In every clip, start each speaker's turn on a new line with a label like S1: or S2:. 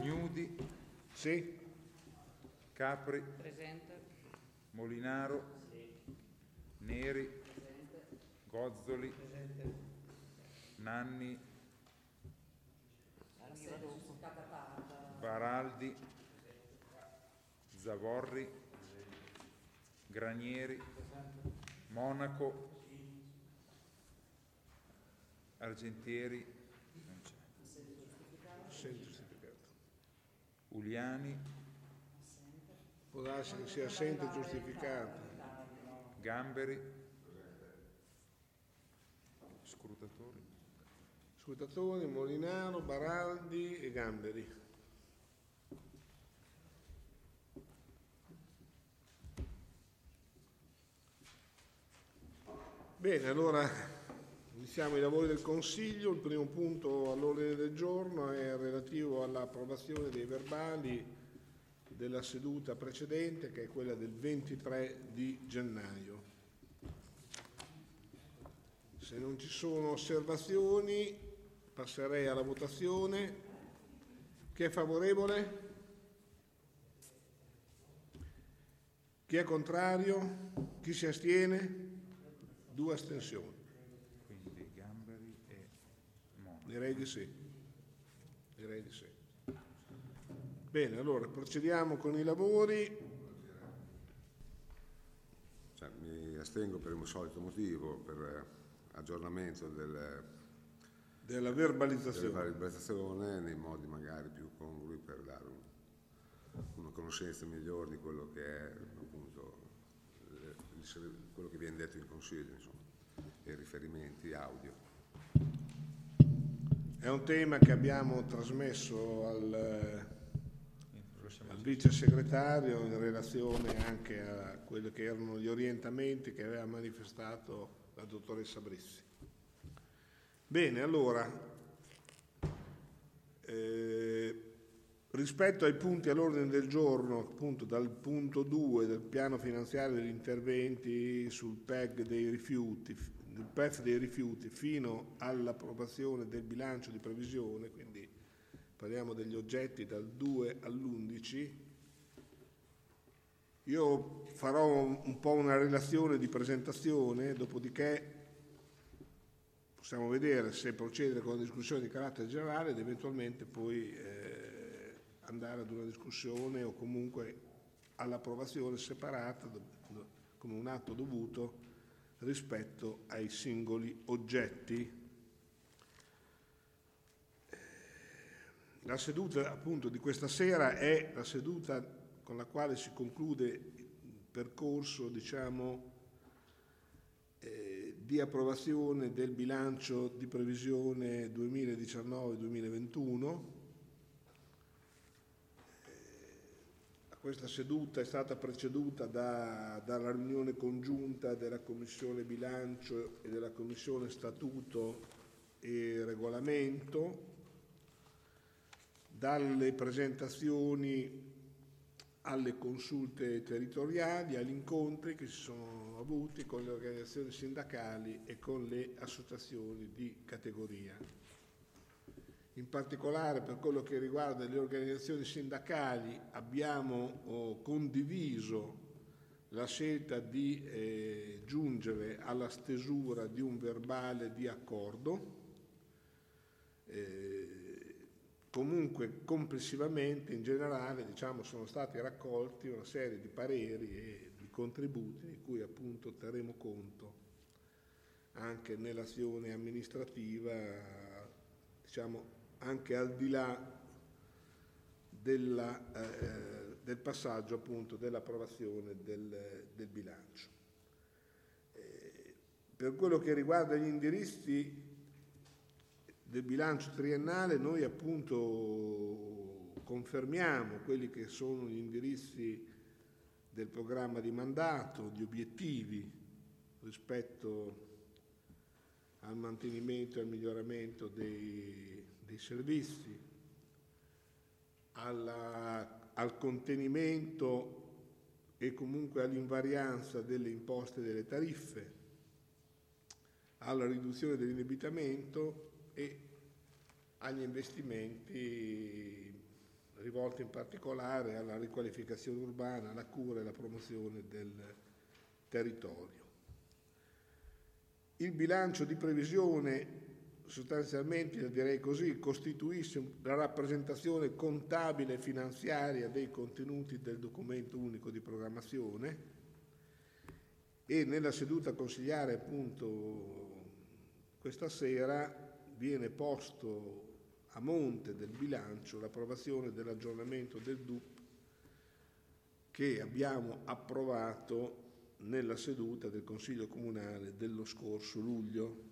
S1: Gnudi,
S2: Sì.
S1: Capri,
S3: Presente.
S1: Molinaro, Neri, Gozzoli, Nanni, Baraldi, Zavorri, Granieri, Monaco, Argentieri, non c'è.
S2: Assente giustificato.
S1: Uliani,
S2: Può darsi che sia assente giustificato.
S1: Gamberi, scrutatori,
S2: Scrutatori, Molinaro, Baraldi e Gamberi. Bene, allora iniziamo i lavori del Consiglio. Il primo punto all'ordine del giorno è relativo all'approvazione dei verbali della seduta precedente, che è quella del 23 di gennaio. Se non ci sono osservazioni, passerei alla votazione. Chi è favorevole? Chi è contrario? Chi si astiene? 2 astensioni.
S1: quindi Gamberi e Monaco.
S2: Direi di sì. Bene, allora procediamo con i lavori.
S4: Mi astengo per il solito motivo, per aggiornamento
S2: Della verbalizzazione.
S4: nei modi magari più congrui, per dare una conoscenza migliore di quello che è appunto quello che viene detto in Consiglio, insomma, e i riferimenti audio.
S2: È un tema che abbiamo trasmesso al vice segretario in relazione anche a quelli che erano gli orientamenti che aveva manifestato la dottoressa Brizzi. Bene, allora, rispetto ai punti all'ordine del giorno, appunto dal punto 2 del piano finanziario degli interventi sul PEG dei rifiuti, del PEF dei rifiuti, fino all'approvazione del bilancio di previsione, quindi parliamo degli oggetti dal 2 all'11, io farò un po' una relazione di presentazione, dopodiché possiamo vedere se procedere con una discussione di carattere generale ed eventualmente poi andare ad una discussione o comunque all'approvazione separata come un atto dovuto rispetto ai singoli oggetti. La seduta appunto di questa sera è la seduta con la quale si conclude il percorso, diciamo, di approvazione del bilancio di previsione 2019-2021. Questa seduta è stata preceduta dalla riunione congiunta della Commissione Bilancio e della Commissione Statuto e Regolamento, dalle presentazioni alle consulte territoriali, agli incontri che si sono avuti con le organizzazioni sindacali e con le associazioni di categoria. In particolare per quello che riguarda le organizzazioni sindacali abbiamo condiviso la scelta di giungere alla stesura di un verbale di accordo. Comunque complessivamente, in generale, diciamo, sono stati raccolti una serie di pareri e di contributi di cui appunto terremo conto anche nell'azione amministrativa, diciamo, anche al di là del passaggio appunto dell'approvazione del bilancio. Per quello che riguarda gli indirizzi del bilancio triennale, noi appunto confermiamo quelli che sono gli indirizzi del programma di mandato, gli obiettivi rispetto al mantenimento e al miglioramento dei servizi, al contenimento e comunque all'invarianza delle imposte e delle tariffe, alla riduzione dell'indebitamento e agli investimenti rivolte in particolare alla riqualificazione urbana, alla cura e alla promozione del territorio. Il bilancio di previsione sostanzialmente, direi così, costituisce la rappresentazione contabile e finanziaria dei contenuti del documento unico di programmazione, e nella seduta consigliare appunto questa sera viene posto a monte del bilancio l'approvazione dell'aggiornamento del DUP che abbiamo approvato nella seduta del Consiglio Comunale dello scorso luglio.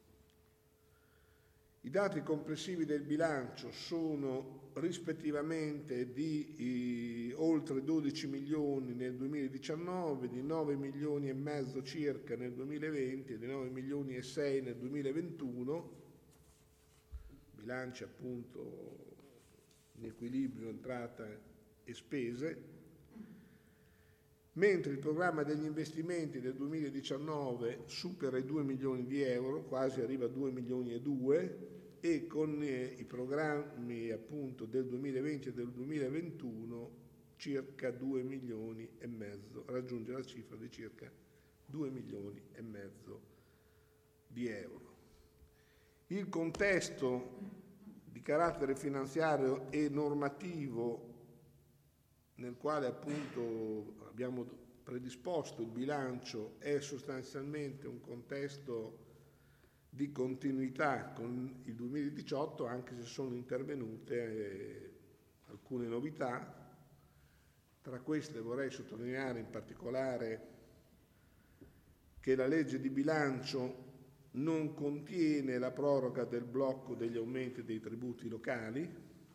S2: I dati complessivi del bilancio sono rispettivamente di oltre 12 milioni nel 2019, di 9 milioni e mezzo circa nel 2020 e di 9 milioni e 6 nel 2021, bilanci appunto in equilibrio entrata e spese, mentre il programma degli investimenti del 2019 supera i 2 milioni di euro, quasi arriva a 2 milioni e 2, e con i programmi appunto del 2020 e del 2021 circa 2 milioni e mezzo, raggiunge la cifra di circa 2 milioni e mezzo di euro. Il contesto di carattere finanziario e normativo nel quale appunto abbiamo predisposto il bilancio è sostanzialmente un contesto di continuità con il 2018, anche se sono intervenute alcune novità. Tra queste vorrei sottolineare in particolare che la legge di bilancio non contiene la proroga del blocco degli aumenti dei tributi locali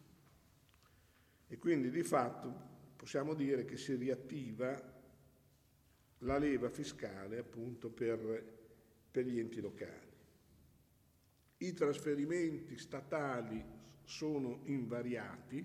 S2: e quindi di fatto possiamo dire che si riattiva la leva fiscale appunto per gli enti locali. I trasferimenti statali sono invariati,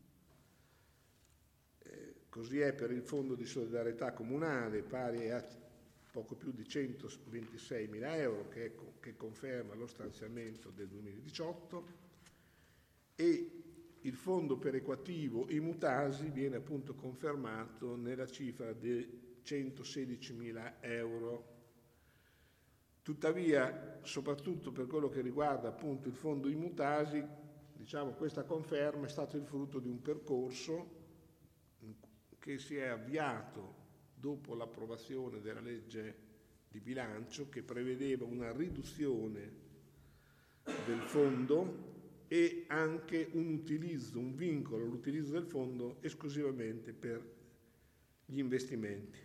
S2: così è per il Fondo di solidarietà comunale pari a poco più di 126 mila euro che conferma lo stanziamento del 2018, e il fondo perequativo Imutasi viene appunto confermato nella cifra di 116 mila euro. Tuttavia, soprattutto per quello che riguarda appunto il fondo Imutasi, diciamo questa conferma è stato il frutto di un percorso che si è avviato dopo l'approvazione della legge di bilancio che prevedeva una riduzione del fondo e anche un vincolo all'utilizzo del fondo esclusivamente per gli investimenti.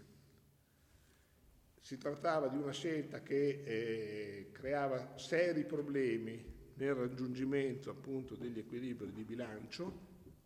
S2: Si trattava di una scelta che creava seri problemi nel raggiungimento appunto degli equilibri di bilancio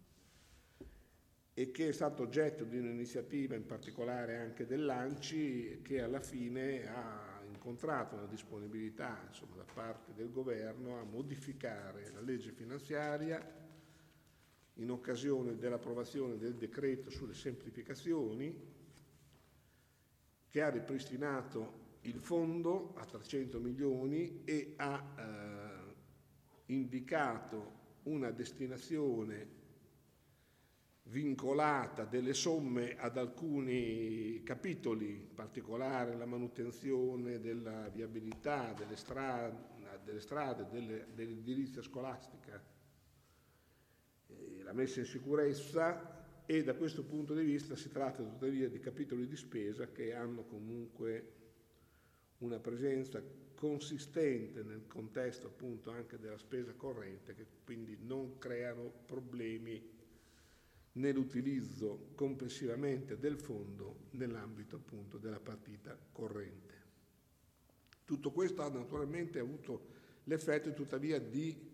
S2: e che è stato oggetto di un'iniziativa in particolare anche dell'ANCI, che alla fine ha incontrato una disponibilità da parte del governo a modificare la legge finanziaria in occasione dell'approvazione del decreto sulle semplificazioni, che ha ripristinato il fondo a 300 milioni e ha indicato una destinazione vincolata delle somme ad alcuni capitoli, in particolare la manutenzione della viabilità, delle strade, dell'edilizia scolastica, la messa in sicurezza. E da questo punto di vista si tratta tuttavia di capitoli di spesa che hanno comunque una presenza consistente nel contesto appunto anche della spesa corrente, che quindi non creano problemi nell'utilizzo complessivamente del fondo nell'ambito appunto della partita corrente. Tutto questo ha naturalmente avuto l'effetto tuttavia di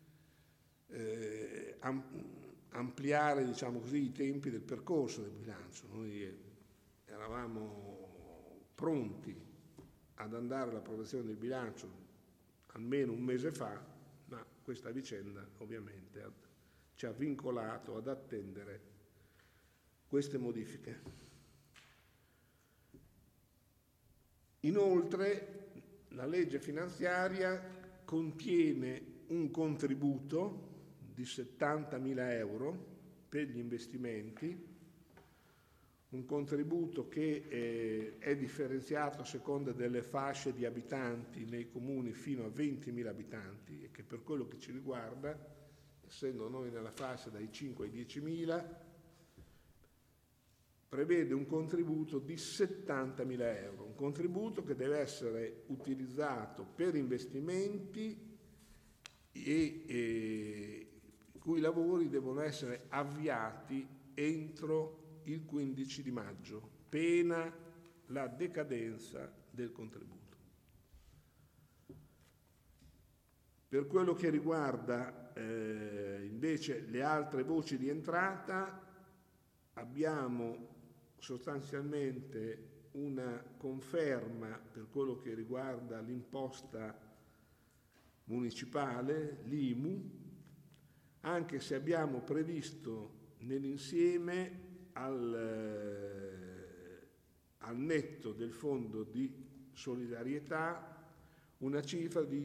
S2: ampliare, diciamo così, i tempi del percorso del bilancio. Noi eravamo pronti ad andare all'approvazione del bilancio almeno un mese fa, ma questa vicenda ovviamente ci ha vincolato ad attendere queste modifiche. Inoltre, la legge finanziaria contiene un contributo di 70.000 euro per gli investimenti, un contributo che è differenziato a seconda delle fasce di abitanti nei comuni fino a 20.000 abitanti e che per quello che ci riguarda, essendo noi nella fascia dai 5 ai 10.000, prevede un contributo di 70.000 euro, un contributo che deve essere utilizzato per investimenti e i cui lavori devono essere avviati entro il 15 di maggio, pena la decadenza del contributo. Per quello che riguarda invece le altre voci di entrata, abbiamo sostanzialmente una conferma per quello che riguarda l'imposta municipale, l'IMU, anche se abbiamo previsto nell'insieme al netto del fondo di solidarietà una cifra di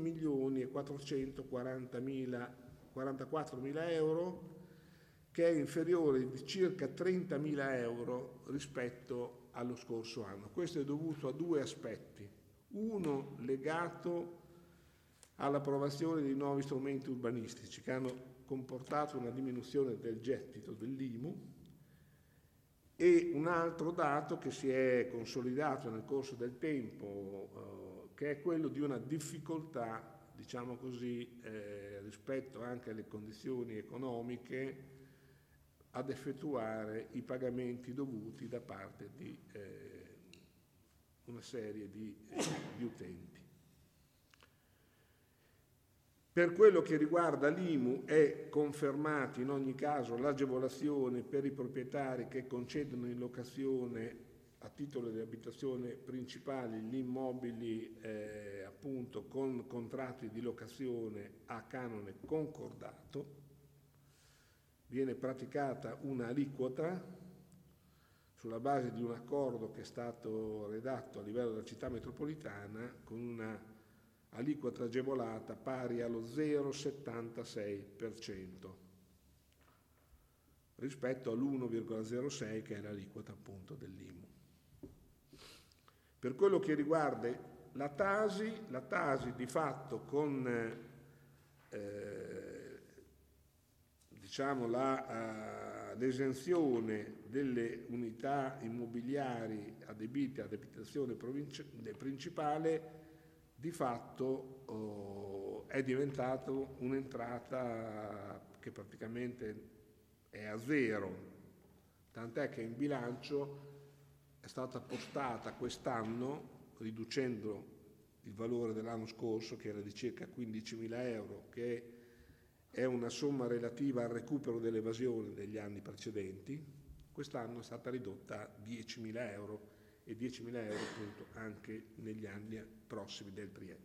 S2: 2.444.000 euro, che è inferiore di circa 30.000 euro rispetto allo scorso anno. Questo è dovuto a due aspetti: uno legato all'approvazione di nuovi strumenti urbanistici che hanno comportato una diminuzione del gettito dell'IMU, e un altro dato che si è consolidato nel corso del tempo, che è quello di una difficoltà, diciamo così, rispetto anche alle condizioni economiche, ad effettuare i pagamenti dovuti da parte di una serie di utenti. Per quello che riguarda l'IMU è confermata in ogni caso l'agevolazione per i proprietari che concedono in locazione a titolo di abitazione principale gli immobili appunto con contratti di locazione a canone concordato. Viene praticata un'aliquota sulla base di un accordo che è stato redatto a livello della città metropolitana con una aliquota agevolata pari allo 0,76% rispetto all'1,06 che è l'aliquota appunto dell'IMU. Per quello che riguarda la Tasi di fatto con diciamo l'esenzione delle unità immobiliari adibite ad abitazione principale, di fatto è diventato un'entrata che praticamente è a zero, tant'è che in bilancio è stata postata quest'anno, riducendo il valore dell'anno scorso che era di circa 15.000 euro, che è una somma relativa al recupero dell'evasione degli anni precedenti. Quest'anno è stata ridotta a 10.000 euro e 10.000 euro appunto anche negli anni prossimi del triennio.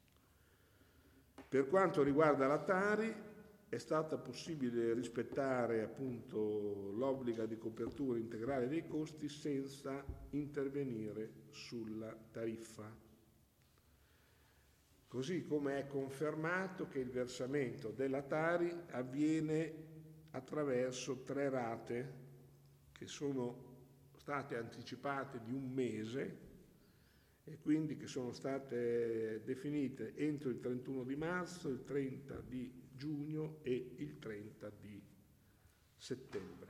S2: Per quanto riguarda la Tari, è stato possibile rispettare appunto l'obbligo di copertura integrale dei costi senza intervenire sulla tariffa. Così come è confermato che il versamento della Tari avviene attraverso 3 rate che sono state anticipate di un mese e quindi che sono state definite entro il 31 di marzo, il 30 di giugno e il 30 di settembre.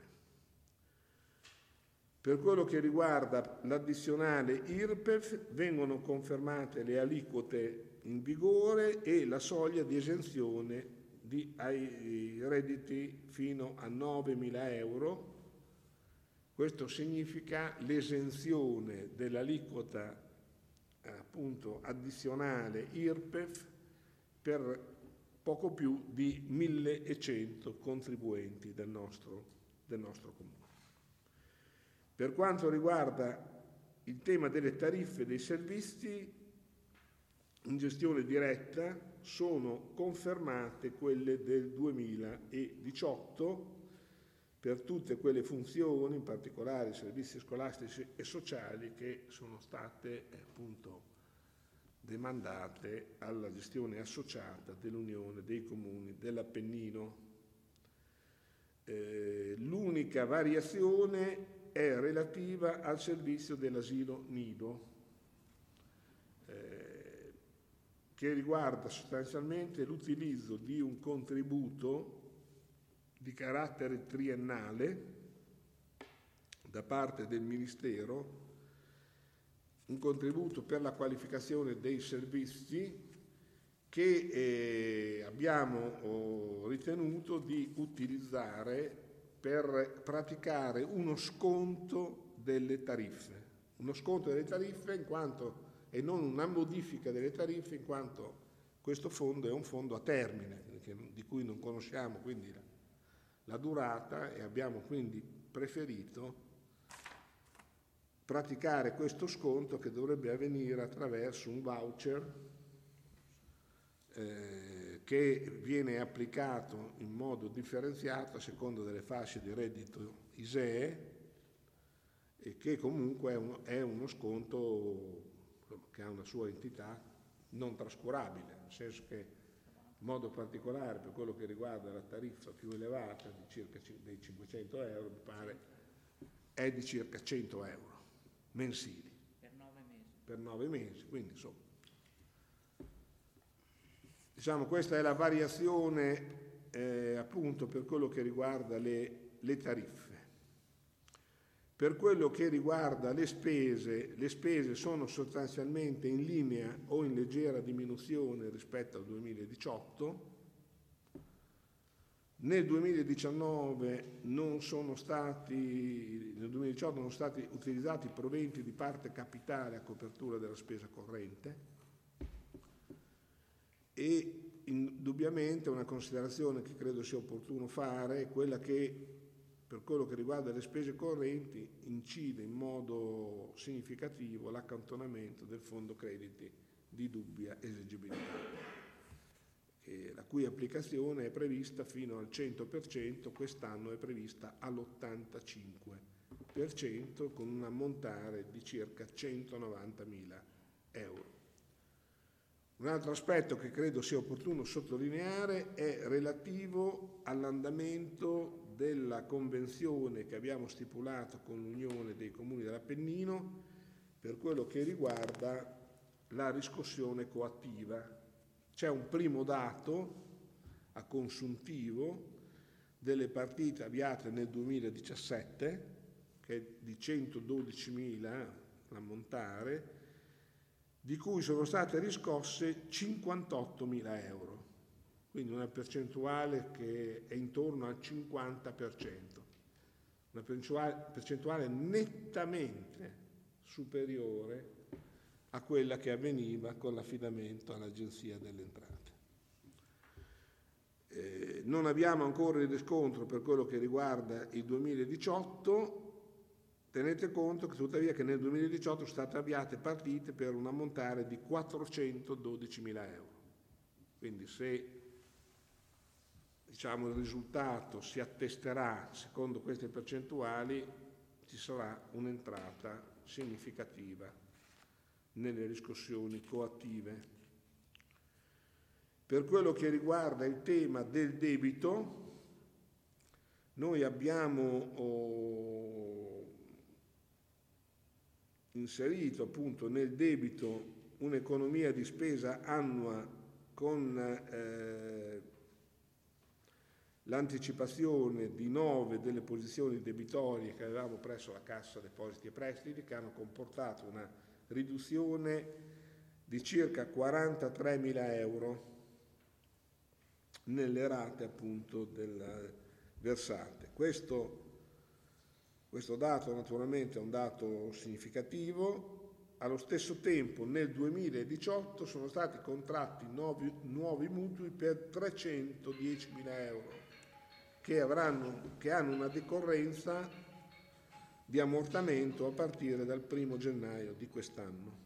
S2: Per quello che riguarda l'addizionale IRPEF vengono confermate le aliquote in vigore e la soglia di esenzione ai redditi fino a 9.000 euro. Questo significa l'esenzione dell'aliquota appunto addizionale IRPEF per poco più di 1.100 contribuenti del nostro comune. Per quanto riguarda il tema delle tariffe dei servizi in gestione diretta, sono confermate quelle del 2018 per tutte quelle funzioni, in particolare i servizi scolastici e sociali, che sono state appunto demandate alla gestione associata dell'Unione dei Comuni dell'Appennino. L'unica variazione è relativa al servizio dell'asilo nido, che riguarda sostanzialmente l'utilizzo di un contributo di carattere triennale da parte del Ministero, un contributo per la qualificazione dei servizi che abbiamo ritenuto di utilizzare per praticare uno sconto delle tariffe. Uno sconto delle tariffe in quanto, e non una modifica delle tariffe, in quanto questo fondo è un fondo a termine, di cui non conosciamo quindi la durata, e abbiamo quindi preferito praticare questo sconto che dovrebbe avvenire attraverso un voucher che viene applicato in modo differenziato a seconda delle fasce di reddito ISEE e che comunque è uno sconto che ha una sua entità non trascurabile, nel senso che in modo particolare per quello che riguarda la tariffa più elevata di circa dei 500 euro, mi pare, è di circa 100 euro mensili. Per 9 mesi, quindi insomma. Diciamo, questa è la variazione appunto per quello che riguarda le tariffe. Per quello che riguarda le spese sono sostanzialmente in linea o in leggera diminuzione rispetto al 2018. Nel 2019 non sono stati utilizzati proventi di parte capitale a copertura della spesa corrente. E indubbiamente una considerazione che credo sia opportuno fare è quella che per quello che riguarda le spese correnti incide in modo significativo l'accantonamento del fondo crediti di dubbia esigibilità, la cui applicazione è prevista fino al 100%, quest'anno è prevista all'85%, con un ammontare di circa 190.000 euro. Un altro aspetto che credo sia opportuno sottolineare è relativo all'andamento della convenzione che abbiamo stipulato con l'Unione dei Comuni dell'Appennino per quello che riguarda la riscossione coattiva. C'è un primo dato a consuntivo delle partite avviate nel 2017, che è di 112.000 l'ammontare, di cui sono state riscosse 58.000 euro, quindi una percentuale che è intorno al 50%, una percentuale nettamente superiore a quella che avveniva con l'affidamento all'Agenzia delle Entrate. Non abbiamo ancora il riscontro per quello che riguarda il 2018. Tenete conto che tuttavia che nel 2018 sono state avviate partite per un ammontare di 412.000 euro. Quindi se il risultato si attesterà secondo queste percentuali, ci sarà un'entrata significativa nelle riscossioni coattive. Per quello che riguarda il tema del debito, noi abbiamo inserito appunto nel debito un'economia di spesa annua con l'anticipazione di 9 delle posizioni debitorie che avevamo presso la Cassa Depositi e Prestiti, che hanno comportato una riduzione di circa 43.000 euro nelle rate appunto versate. Questo dato naturalmente è un dato significativo. Allo stesso tempo nel 2018 sono stati contratti nuovi mutui per 310.000 euro che hanno una decorrenza di ammortamento a partire dal 1° gennaio di quest'anno.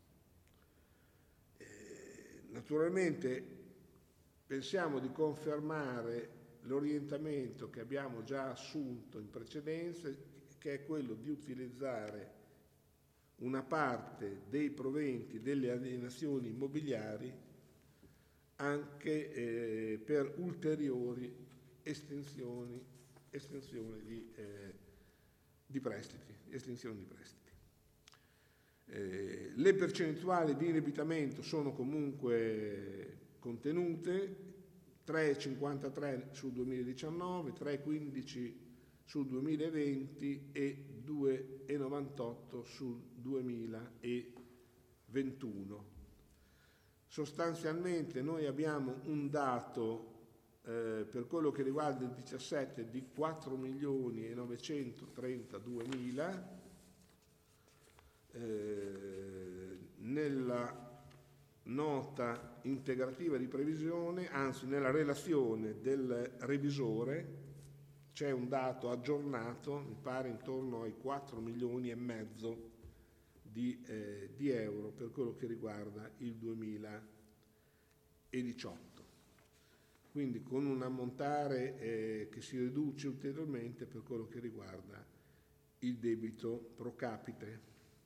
S2: Naturalmente pensiamo di confermare l'orientamento che abbiamo già assunto in precedenza, che è quello di utilizzare una parte dei proventi delle alienazioni immobiliari anche per ulteriori estensioni estinzione di prestiti. Le percentuali di indebitamento sono comunque contenute, 3,53 sul 2019, 3,15 sul 2020 e 2,98 sul 2021. Sostanzialmente noi abbiamo un dato per quello che riguarda il 17 di 4.932.000 nella nota integrativa di previsione, anzi nella relazione del revisore c'è un dato aggiornato, mi pare intorno ai 4 milioni e mezzo di euro per quello che riguarda il 2018. Quindi con un ammontare che si riduce ulteriormente per quello che riguarda il debito pro capite.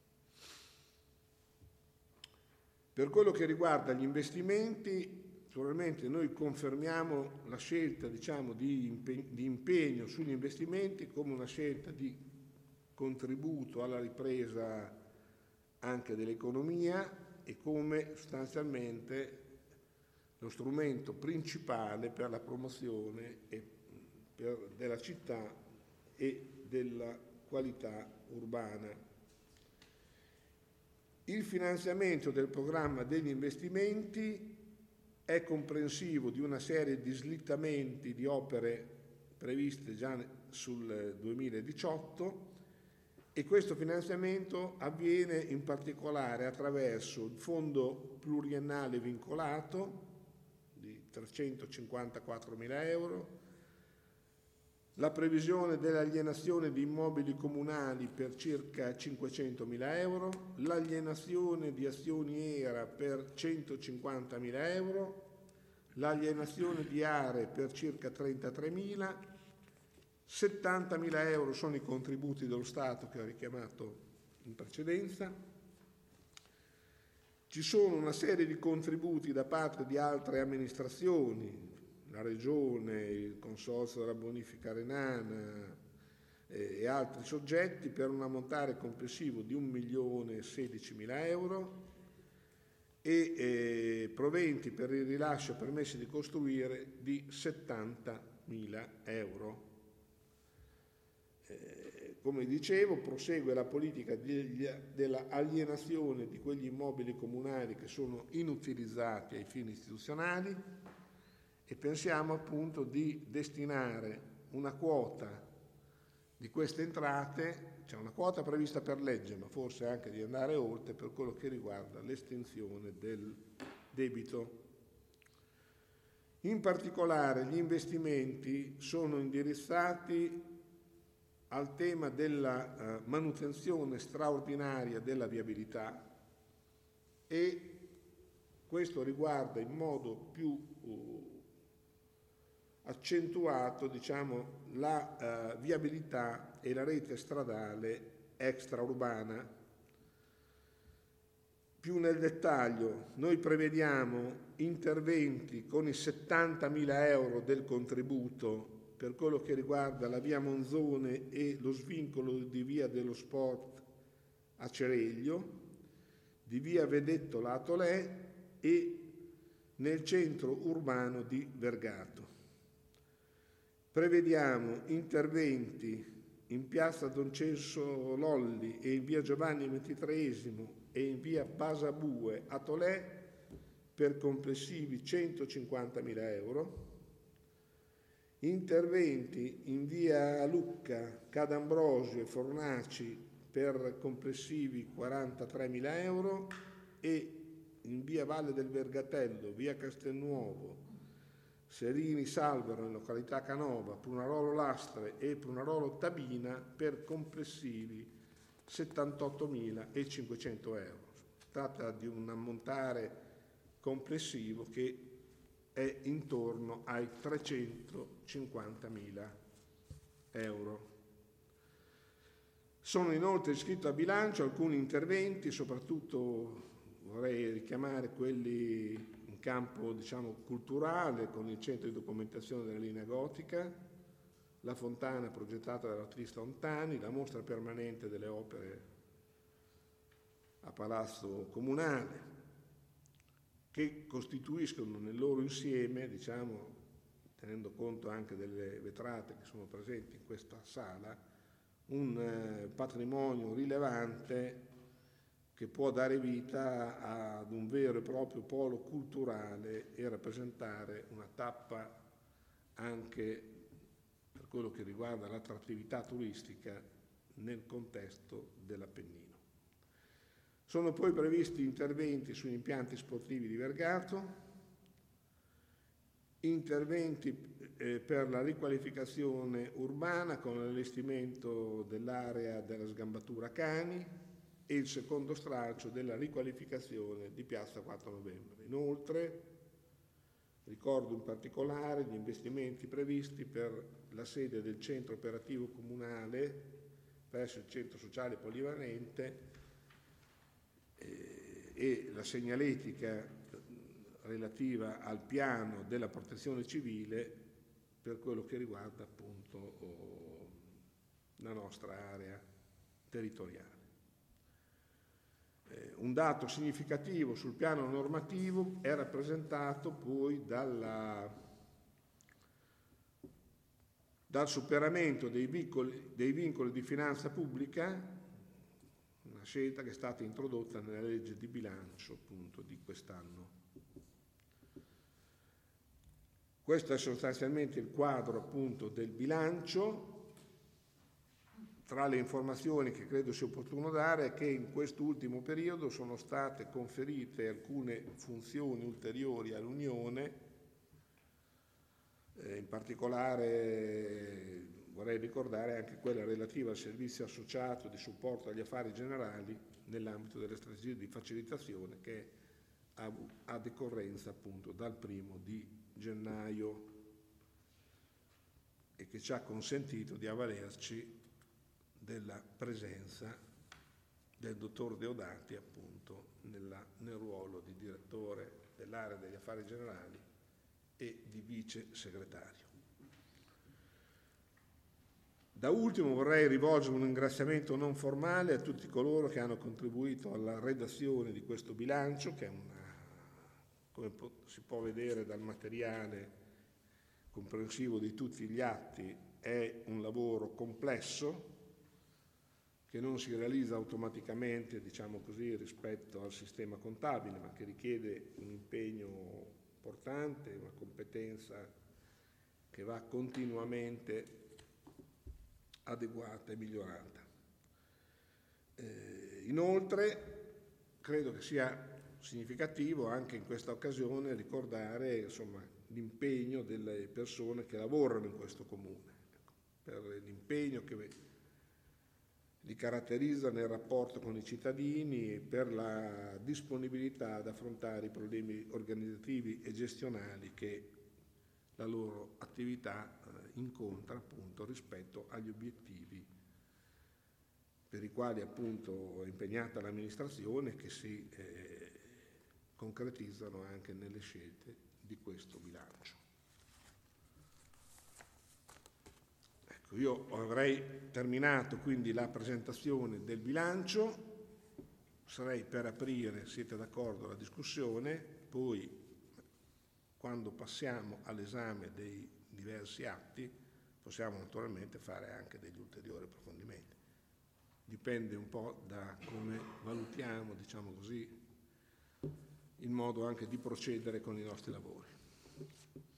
S2: Per quello che riguarda gli investimenti, naturalmente noi confermiamo la scelta, diciamo, di impegno sugli investimenti come una scelta di contributo alla ripresa anche dell'economia e come sostanzialmente lo strumento principale per la promozione della città e della qualità urbana. Il finanziamento del programma degli investimenti è comprensivo di una serie di slittamenti di opere previste già sul 2018 e questo finanziamento avviene in particolare attraverso il fondo pluriennale vincolato di 354.000 euro, la previsione dell'alienazione di immobili comunali per circa 500.000 euro, l'alienazione di azioni ERA per 150.000 euro, l'alienazione di aree per circa 33.000, 70.000 euro sono i contributi dello Stato che ho richiamato in precedenza. Ci sono una serie di contributi da parte di altre amministrazioni, la Regione, il Consorzio della Bonifica Renana e altri soggetti per un ammontare complessivo di 1.016.000 euro e proventi per il rilascio permessi di costruire di 70.000 euro. Come dicevo, prosegue la politica della alienazione di quegli immobili comunali che sono inutilizzati ai fini istituzionali e pensiamo appunto di destinare una quota di queste entrate, c'è una quota prevista per legge, ma forse anche di andare oltre per quello che riguarda l'estinzione del debito. In particolare gli investimenti sono indirizzati al tema della manutenzione straordinaria della viabilità e questo riguarda in modo più accentuato, diciamo, la viabilità e la rete stradale extraurbana. Più nel dettaglio, noi prevediamo interventi con i 70.000 euro del contributo per quello che riguarda la via Monzone e lo svincolo di via dello Sport a Cereglio, di via Vedetto Lato Le e nel centro urbano di Vergato. Prevediamo interventi in piazza Don Censo Lolli e in via Giovanni XXIII e in via Basabue a Tolè per complessivi 150.000 euro, interventi in via Lucca, Cadambrosio e Fornaci per complessivi 43.000 euro e in via Valle del Vergatello, via Castelnuovo, Serini Salvero in località Canova, Prunarolo Lastre e Prunarolo Tabina per complessivi 78.500 euro. Si tratta di un ammontare complessivo che è intorno ai 350.000 euro. Sono inoltre iscritti a bilancio alcuni interventi, soprattutto vorrei richiamare quelli in campo, diciamo, culturale, con il centro di documentazione della linea gotica, la fontana progettata dall'artista Ontani, la mostra permanente delle opere a Palazzo Comunale, che costituiscono nel loro insieme, diciamo, tenendo conto anche delle vetrate che sono presenti in questa sala, un patrimonio rilevante che può dare vita ad un vero e proprio polo culturale e rappresentare una tappa anche per quello che riguarda l'attrattività turistica nel contesto dell'Appennino. Sono poi previsti interventi sugli impianti sportivi di Vergato, interventi per la riqualificazione urbana con l'allestimento dell'area della sgambatura Cani e il secondo stralcio della riqualificazione di Piazza 4 Novembre. Inoltre, ricordo in particolare gli investimenti previsti per la sede del centro operativo comunale presso il centro sociale polivalente e la segnaletica relativa al piano della protezione civile per quello che riguarda appunto la nostra area territoriale. Un dato significativo sul piano normativo è rappresentato poi dal superamento dei vincoli di finanza pubblica, una scelta che è stata introdotta nella legge di bilancio appunto di quest'anno. Questo è sostanzialmente il quadro appunto del bilancio. Tra le informazioni che credo sia opportuno dare è che in quest'ultimo periodo sono state conferite alcune funzioni ulteriori all'Unione, in particolare vorrei ricordare anche quella relativa al servizio associato di supporto agli affari generali nell'ambito delle strategie di facilitazione che ha decorrenza appunto dal 1° di gennaio e che ci ha consentito di avvalerci della presenza del dottor Deodati appunto nel ruolo di direttore dell'area degli affari generali e di vice segretario. Da ultimo vorrei rivolgere un ringraziamento non formale a tutti coloro che hanno contribuito alla redazione di questo bilancio, che è come si può vedere dal materiale comprensivo di tutti gli atti, è un lavoro complesso che non si realizza automaticamente, diciamo così, rispetto al sistema contabile, ma che richiede un impegno importante, una competenza che va continuamente adeguata e migliorata. Inoltre, credo che sia significativo anche in questa occasione ricordare insomma, l'impegno delle persone che lavorano in questo comune, per l'impegno che li caratterizza nel rapporto con i cittadini e per la disponibilità ad affrontare i problemi organizzativi e gestionali che la loro attività incontra appunto rispetto agli obiettivi per i quali appunto è impegnata l'amministrazione, che si concretizzano anche nelle scelte di questo bilancio. Ecco, io avrei terminato quindi la presentazione del bilancio, sarei per aprire, siete d'accordo, la discussione, poi quando passiamo all'esame dei diversi atti possiamo naturalmente fare anche degli ulteriori approfondimenti. Dipende un po' da come valutiamo, diciamo così, il modo anche di procedere con i nostri lavori.